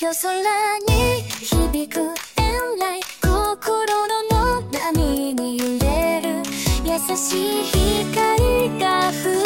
夜空に響く遠来、心の波に揺れる優しい光が降る